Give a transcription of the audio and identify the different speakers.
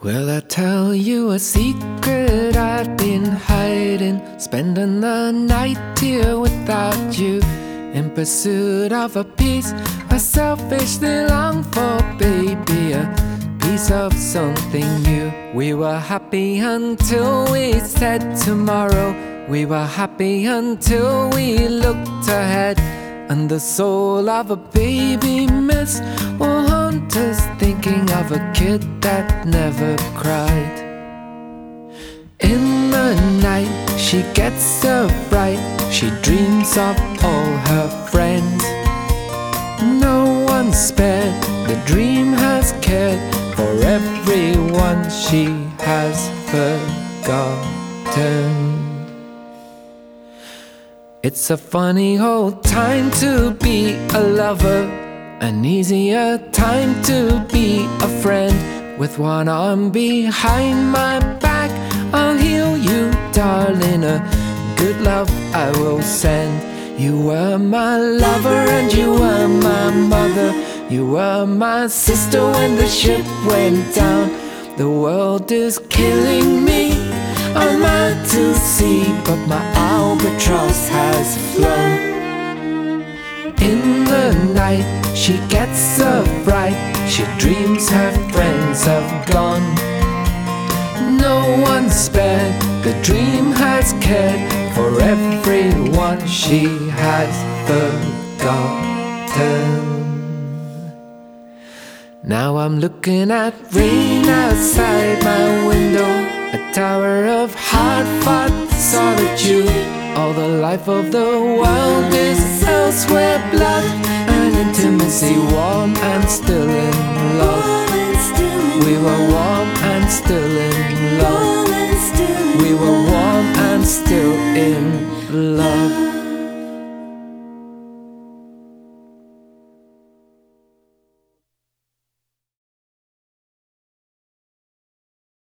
Speaker 1: Will I tell you a secret I've been hiding? Spending the night here without you, in pursuit of a piece I selfishly long for, baby, a piece of something new. We were happy until we said tomorrow. We were happy until we looked ahead, and the soul of a baby miss will haunt us, thinking of a kid that never cried. In the night she gets so bright, she dreams of all her friends. No one spared, the dream has cared for everyone she has forgotten. It's a funny old time to be a lover, an easier time to be a friend. With one arm behind my back, I'll heal you, darling, a good love I will send. You were my lover and you were my mother. You were my sister when the ship went down. The world is killing me, I'm out to sea, but my albatross has flown. In the night she gets so bright, she dreams her friends have gone. No one spared, the dream has cared for everyone she has forgotten. Now I'm looking at rain outside my window, a tower of hard-fought solitude. All the life of the world is elsewhere, blood and intimacy, warm and still in love. We were warm and still in love. We were warm and still in love.